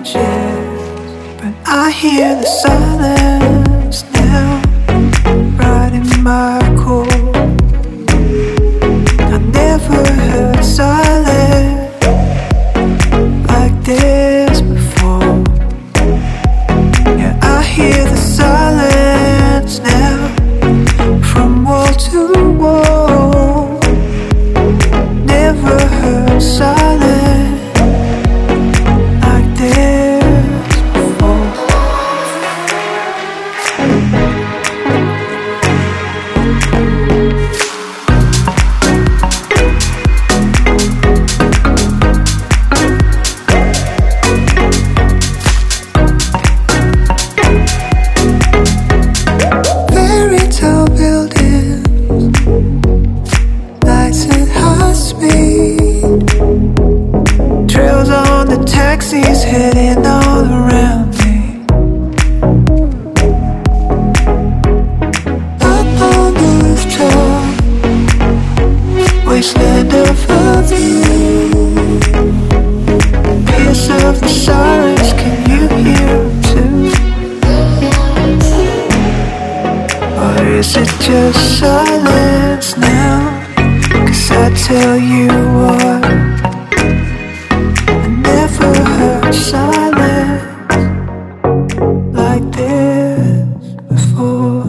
changes, but I hear the silence now, right in my core. I never heard silence like this before. Yeah, I hear the silence now, from wall to wall. Never heard silence like this before. Very tall buildings, lights at high speed, trails on the taxis heading all around me. Up on the rooftop, wasteland of a view. Pierce of the sirens, can you hear them too? Or is it just silence now? 'Cause I tell you what, I never heard silence like this before.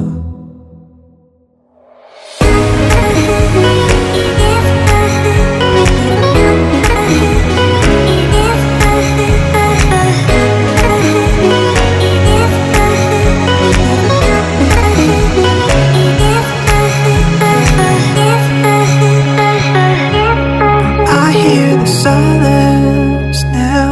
I hear the silence now.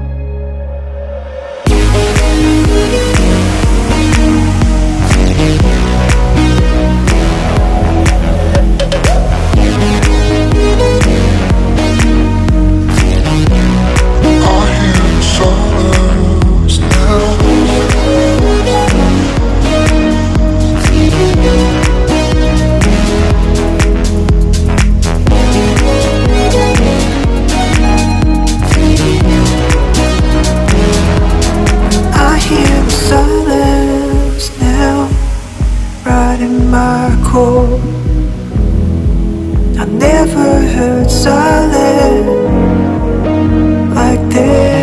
I hear the silence now, right in my core. I never heard silence like this.